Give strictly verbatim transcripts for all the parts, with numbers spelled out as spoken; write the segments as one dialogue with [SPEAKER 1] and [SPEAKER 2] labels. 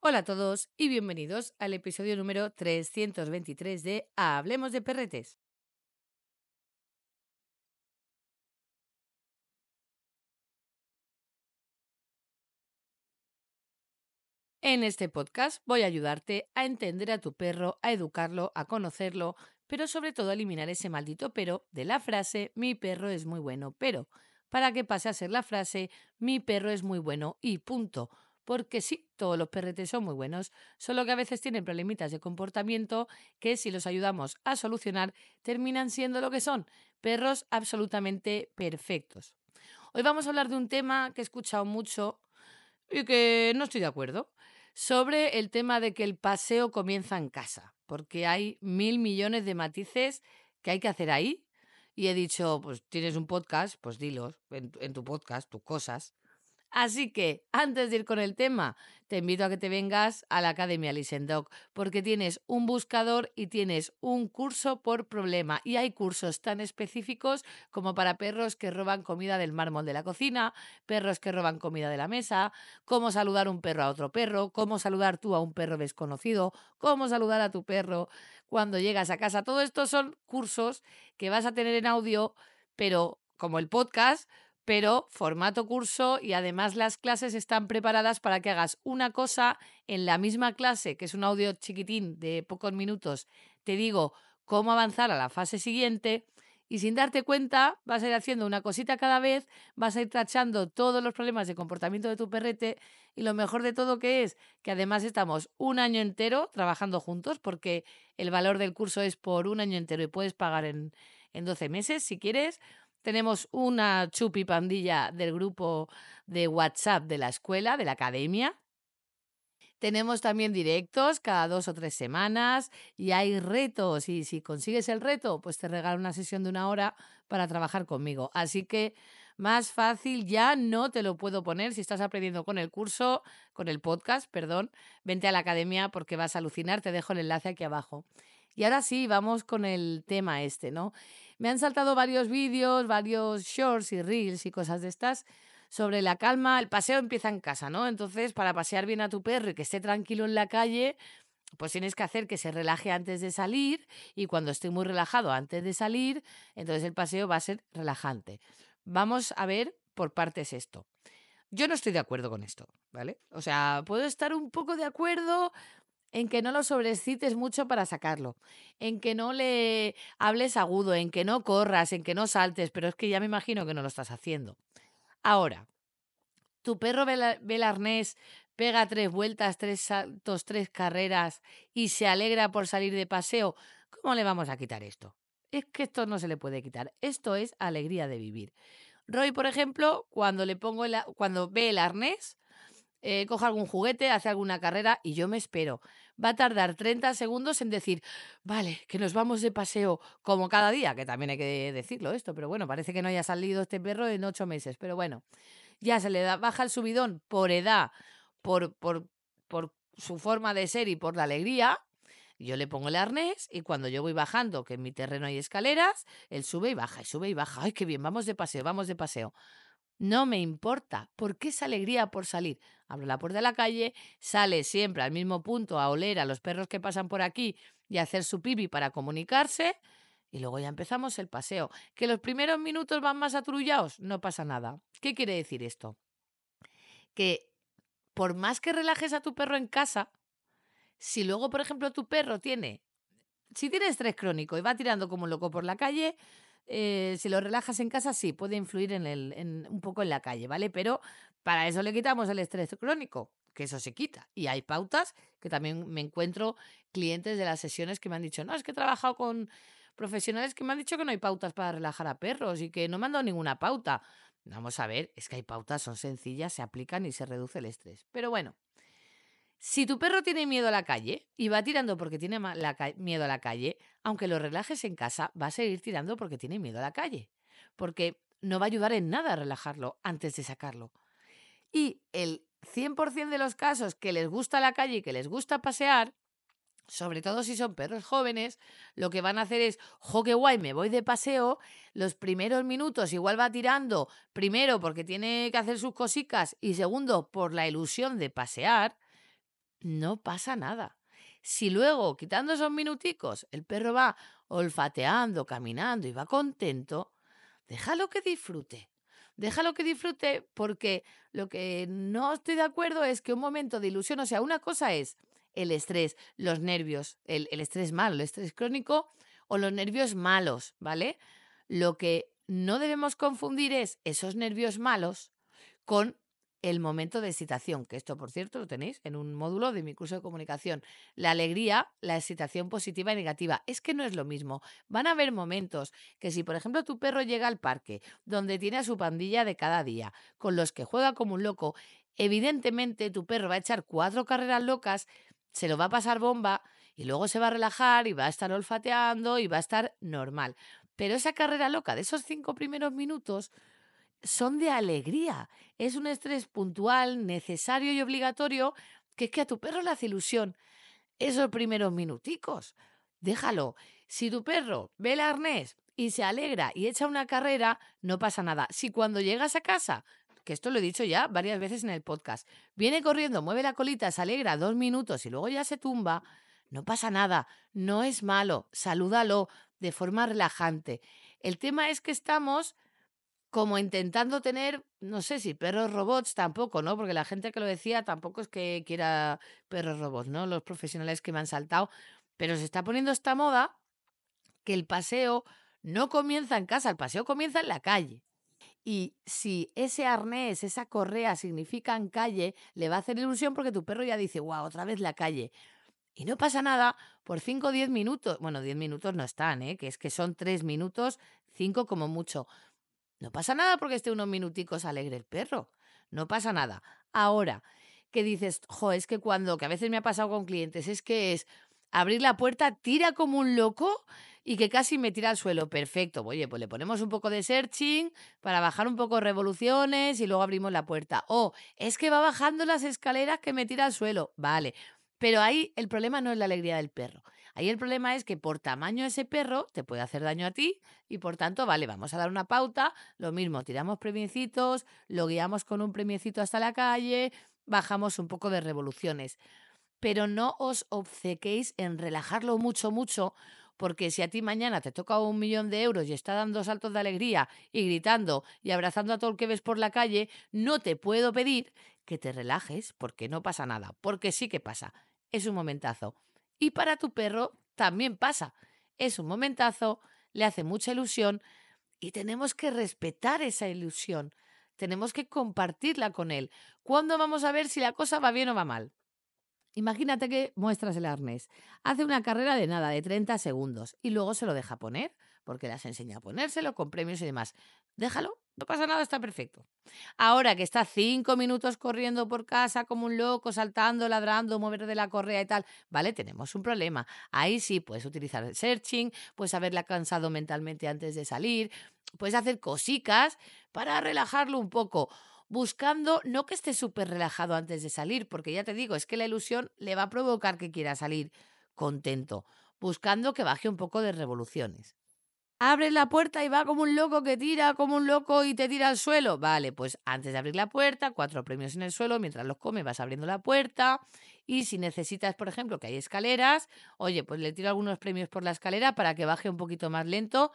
[SPEAKER 1] Hola a todos y bienvenidos al episodio número trescientos veintitrés de Hablemos de Perretes. En este podcast voy a ayudarte a entender a tu perro, a educarlo, a conocerlo, pero sobre todo a eliminar ese maldito pero de la frase mi perro es muy bueno, pero para que pase a ser la frase mi perro es muy bueno y punto. Porque sí, todos los perretes son muy buenos, solo que a veces tienen problemitas de comportamiento que si los ayudamos a solucionar terminan siendo lo que son, perros absolutamente perfectos. Hoy vamos a hablar de un tema que he escuchado mucho y que no estoy de acuerdo, sobre el tema de que el paseo comienza en casa, porque hay mil millones de matices que hay que hacer ahí. Y he dicho, pues tienes un podcast, pues dilos en, tu- en tu podcast, tus cosas. Así que, antes de ir con el tema, te invito a que te vengas a la Academia Listen Dog, porque tienes un buscador y tienes un curso por problema. Y hay cursos tan específicos como para perros que roban comida del mármol de la cocina, perros que roban comida de la mesa, cómo saludar un perro a otro perro, cómo saludar tú a un perro desconocido, cómo saludar a tu perro cuando llegas a casa. Todo esto son cursos que vas a tener en audio, pero como el podcast, pero formato curso, y además las clases están preparadas para que hagas una cosa en la misma clase, que es un audio chiquitín de pocos minutos. Te digo cómo avanzar a la fase siguiente y sin darte cuenta vas a ir haciendo una cosita cada vez, vas a ir tachando todos los problemas de comportamiento de tu perrete, y lo mejor de todo que es que además estamos un año entero trabajando juntos, porque el valor del curso es por un año entero y puedes pagar en, en doce meses si quieres. Tenemos una chupi pandilla del grupo de WhatsApp de la escuela, de la academia. Tenemos también directos cada dos o tres semanas y hay retos. Y si consigues el reto, pues te regalo una sesión de una hora para trabajar conmigo. Así que más fácil ya no te lo puedo poner. Si estás aprendiendo con el curso, con el podcast, perdón, vente a la academia porque vas a alucinar. Te dejo el enlace aquí abajo. Y ahora sí, vamos con el tema este, ¿no? Me han saltado varios vídeos, varios shorts y reels y cosas de estas sobre la calma. El paseo empieza en casa, ¿no? Entonces, para pasear bien a tu perro y que esté tranquilo en la calle, pues tienes que hacer que se relaje antes de salir, y cuando esté muy relajado antes de salir, entonces el paseo va a ser relajante. Vamos a ver por partes esto. Yo no estoy de acuerdo con esto, ¿vale? O sea, puedo estar un poco de acuerdo en que no lo sobreexcites mucho para sacarlo, en que no le hables agudo, en que no corras, en que no saltes, pero es que ya me imagino que no lo estás haciendo. Ahora, tu perro ve, la- ve el arnés, pega tres vueltas, tres saltos, tres carreras y se alegra por salir de paseo. ¿Cómo le vamos a quitar esto? Es que esto no se le puede quitar. Esto es alegría de vivir. Roy, por ejemplo, cuando le pongo el a- cuando ve el arnés, eh, coge algún juguete, hace alguna carrera y yo me espero. Va a tardar treinta segundos en decir, vale, que nos vamos de paseo como cada día, que también hay que decirlo esto, pero bueno, parece que no haya salido este perro en ocho meses, pero bueno, ya se le da, baja el subidón por edad, por, por, por su forma de ser y por la alegría. Yo le pongo el arnés y cuando yo voy bajando, que en mi terreno hay escaleras, él sube y baja, y sube y baja. ¡Ay, qué bien! Vamos de paseo, vamos de paseo. No me importa, porque es alegría por salir. Abre la puerta de la calle, sale siempre al mismo punto a oler a los perros que pasan por aquí y a hacer su pipi para comunicarse, y luego ya empezamos el paseo. ¿Que los primeros minutos van más atrullados? No pasa nada. ¿Qué quiere decir esto? Que por más que relajes a tu perro en casa, si luego, por ejemplo, tu perro tiene, si tiene estrés crónico y va tirando como un loco por la calle, eh, si lo relajas en casa, sí, puede influir en el, en, un poco en la calle, ¿vale? Pero para eso le quitamos el estrés crónico, que eso se quita. Y hay pautas que también me encuentro clientes de las sesiones que me han dicho, no, es que he trabajado con profesionales que me han dicho que no hay pautas para relajar a perros y que no me han dado ninguna pauta. Vamos a ver, es que hay pautas, son sencillas, se aplican y se reduce el estrés. Pero bueno, si tu perro tiene miedo a la calle y va tirando porque tiene ma- la ca- miedo a la calle, aunque lo relajes en casa, va a seguir tirando porque tiene miedo a la calle. Porque no va a ayudar en nada a relajarlo antes de sacarlo. Y el cien por ciento de los casos que les gusta la calle y que les gusta pasear, sobre todo si son perros jóvenes, lo que van a hacer es, jo, qué guay, me voy de paseo. Los primeros minutos igual va tirando, primero porque tiene que hacer sus cositas y segundo por la ilusión de pasear, no pasa nada. Si luego, quitando esos minuticos, el perro va olfateando, caminando y va contento, déjalo que disfrute. Déjalo que disfrute porque lo que no estoy de acuerdo es que un momento de ilusión, o sea, una cosa es el estrés, los nervios, el, el estrés malo, el estrés crónico o los nervios malos, ¿vale? Lo que no debemos confundir es esos nervios malos con el momento de excitación, que esto, por cierto, lo tenéis en un módulo de mi curso de comunicación. La alegría, la excitación positiva y negativa. Es que no es lo mismo. Van a haber momentos que si, por ejemplo, tu perro llega al parque, donde tiene a su pandilla de cada día, con los que juega como un loco, evidentemente tu perro va a echar cuatro carreras locas, se lo va a pasar bomba y luego se va a relajar y va a estar olfateando y va a estar normal. Pero esa carrera loca de esos cinco primeros minutos son de alegría. Es un estrés puntual, necesario y obligatorio que es que a tu perro le hace ilusión esos primeros minuticos. Déjalo. Si tu perro ve el arnés y se alegra y echa una carrera, no pasa nada. Si cuando llegas a casa, que esto lo he dicho ya varias veces en el podcast, viene corriendo, mueve la colita, se alegra dos minutos y luego ya se tumba, no pasa nada. No es malo. Salúdalo de forma relajante. El tema es que estamos como intentando tener, no sé si perros robots tampoco, ¿no? Porque la gente que lo decía tampoco es que quiera perros robots, ¿no? Los profesionales que me han saltado. Pero se está poniendo esta moda que el paseo no comienza en casa, el paseo comienza en la calle. Y si ese arnés, esa correa significa en calle, le va a hacer ilusión porque tu perro ya dice, wow, otra vez la calle. Y no pasa nada por cinco o diez minutos. Bueno, diez minutos no están, ¿eh? Que es que son tres minutos, cinco como mucho. No pasa nada porque esté unos minuticos alegre el perro. No pasa nada. Ahora, que dices, jo, es que cuando, que a veces me ha pasado con clientes, es que es abrir la puerta, tira como un loco y que casi me tira al suelo. Perfecto. Oye, pues le ponemos un poco de searching para bajar un poco revoluciones y luego abrimos la puerta. O es que va bajando las escaleras que me tira al suelo. Vale. Pero ahí el problema no es la alegría del perro. Ahí el problema es que por tamaño ese perro te puede hacer daño a ti y por tanto, vale, vamos a dar una pauta. Lo mismo, tiramos premiecitos, lo guiamos con un premiecito hasta la calle, bajamos un poco de revoluciones. Pero no os obcequéis en relajarlo mucho, mucho, porque si a ti mañana te toca un millón de euros y está dando saltos de alegría y gritando y abrazando a todo el que ves por la calle, no te puedo pedir que te relajes porque no pasa nada, porque sí que pasa. Es un momentazo. Y para tu perro también pasa. Es un momentazo, le hace mucha ilusión y tenemos que respetar esa ilusión. Tenemos que compartirla con él. ¿Cuándo vamos a ver si la cosa va bien o va mal? Imagínate que muestras el arnés. Hace una carrera de nada, de treinta segundos, y luego se lo deja poner, porque las enseña a ponérselo con premios y demás. Déjalo, no pasa nada, está perfecto. Ahora que está cinco minutos corriendo por casa como un loco, saltando, ladrando, mover de la correa y tal, vale, tenemos un problema. Ahí sí puedes utilizar el searching, puedes haberla cansado mentalmente antes de salir, puedes hacer cosicas para relajarlo un poco buscando no que esté súper relajado antes de salir, porque ya te digo, es que la ilusión le va a provocar que quiera salir contento, buscando que baje un poco de revoluciones. Abres la puerta y va como un loco que tira, como un loco y te tira al suelo. Vale, pues antes de abrir la puerta, cuatro premios en el suelo, mientras los come vas abriendo la puerta. Y si necesitas, por ejemplo, que hay escaleras, oye, pues le tiro algunos premios por la escalera para que baje un poquito más lento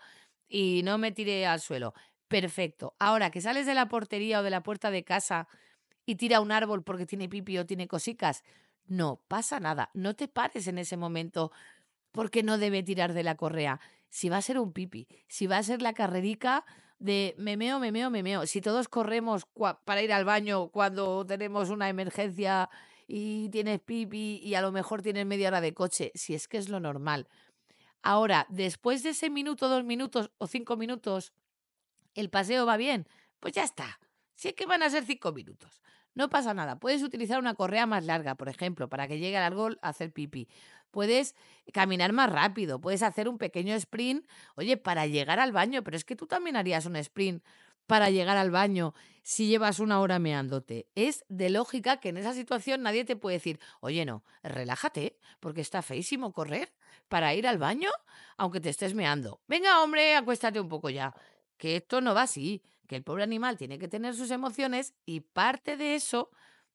[SPEAKER 1] y no me tire al suelo. Perfecto. Ahora que sales de la portería o de la puerta de casa y tira un árbol porque tiene pipi o tiene cosicas, no pasa nada. No te pares en ese momento porque no debe tirar de la correa. Si va a ser un pipi, si va a ser la carrerica de memeo, memeo, memeo. Si todos corremos para ir al baño cuando tenemos una emergencia y tienes pipi y a lo mejor tienes media hora de coche, si es que es lo normal. Ahora, después de ese minuto, dos minutos o cinco minutos, ¿el paseo va bien? Pues ya está. Si es que van a ser cinco minutos. No pasa nada. Puedes utilizar una correa más larga, por ejemplo, para que llegue al árbol a hacer pipí. Puedes caminar más rápido. Puedes hacer un pequeño sprint, oye, para llegar al baño. Pero es que tú también harías un sprint para llegar al baño si llevas una hora meándote. Es de lógica que en esa situación nadie te puede decir, oye, no, relájate, porque está feísimo correr para ir al baño, aunque te estés meando. Venga, hombre, acuéstate un poco ya, que esto no va así, que el pobre animal tiene que tener sus emociones y parte de eso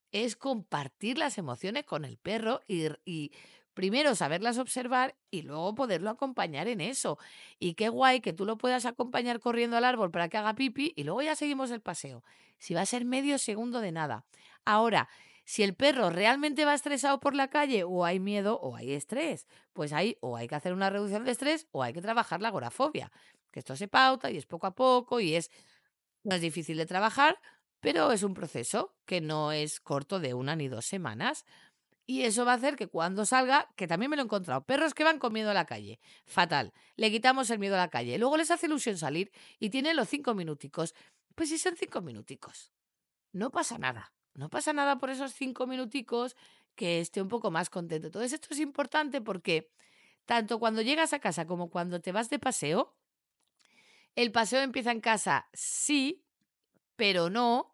[SPEAKER 1] es compartir las emociones con el perro y, y primero saberlas observar y luego poderlo acompañar en eso. Y qué guay que tú lo puedas acompañar corriendo al árbol para que haga pipi y luego ya seguimos el paseo. Si va a ser medio segundo de nada. Ahora, si el perro realmente va estresado por la calle o hay miedo o hay estrés, pues ahí o hay que hacer una reducción de estrés o hay que trabajar la agorafobia. Que esto se pauta y es poco a poco y es, no es difícil de trabajar, pero es un proceso que no es corto de una ni dos semanas. Y eso va a hacer que cuando salga, que también me lo he encontrado, perros que van con miedo a la calle. Fatal. Le quitamos el miedo a la calle. Luego les hace ilusión salir y tienen los cinco minuticos. Pues si son cinco minuticos, no pasa nada. No pasa nada por esos cinco minuticos que esté un poco más contento. Entonces esto es importante porque tanto cuando llegas a casa como cuando te vas de paseo, el paseo empieza en casa, sí, pero no.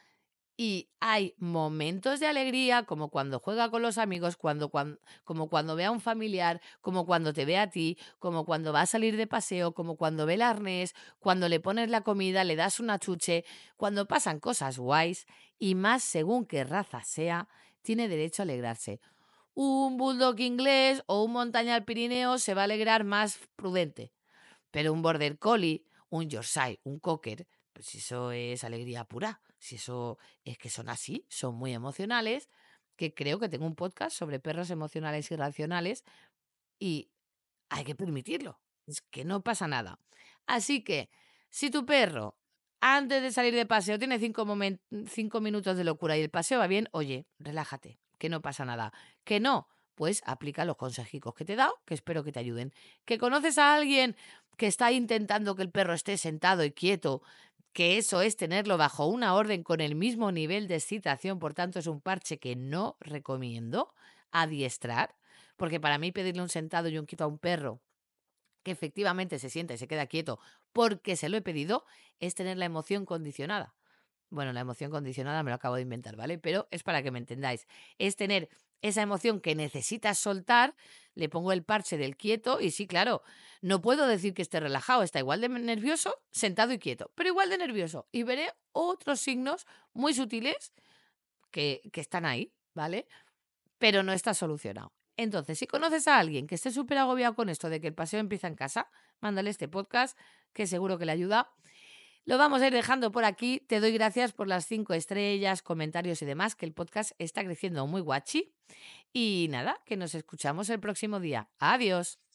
[SPEAKER 1] Y hay momentos de alegría, como cuando juega con los amigos, cuando, cuan- como cuando ve a un familiar, como cuando te ve a ti, como cuando va a salir de paseo, como cuando ve el arnés, cuando le pones la comida, le das una chuche, cuando pasan cosas guays, y más según qué raza sea, tiene derecho a alegrarse. Un bulldog inglés o un montaña Pirineo se va a alegrar más prudente. Pero un border collie, un yorkshire, un cocker, pues eso es alegría pura. Si eso es que son así, son muy emocionales, que creo que tengo un podcast sobre perros emocionales y racionales y hay que permitirlo. Es que no pasa nada. Así que, si tu perro, antes de salir de paseo, tiene cinco, momen- cinco minutos de locura y el paseo va bien, oye, relájate, que no pasa nada. Que no, pues aplica los consejicos que te he dado, que espero que te ayuden. Que conoces a alguien que está intentando que el perro esté sentado y quieto, que eso es tenerlo bajo una orden con el mismo nivel de excitación, por tanto es un parche que no recomiendo adiestrar, porque para mí pedirle un sentado y un quieto a un perro que efectivamente se sienta y se queda quieto porque se lo he pedido, es tener la emoción condicionada. Bueno, la emoción condicionada me lo acabo de inventar, ¿vale? Pero es para que me entendáis. Es tener esa emoción que necesitas soltar, le pongo el parche del quieto y sí, claro, no puedo decir que esté relajado, está igual de nervioso, sentado y quieto, pero igual de nervioso. Y veré otros signos muy sutiles que, que están ahí, ¿vale? Pero no está solucionado. Entonces, si conoces a alguien que esté súper agobiado con esto de que el paseo empieza en casa, mándale este podcast, que seguro que le ayuda. Lo vamos a ir dejando por aquí. Te doy gracias por las cinco estrellas, comentarios y demás, que el podcast está creciendo muy guachi. Y nada, que nos escuchamos el próximo día. Adiós.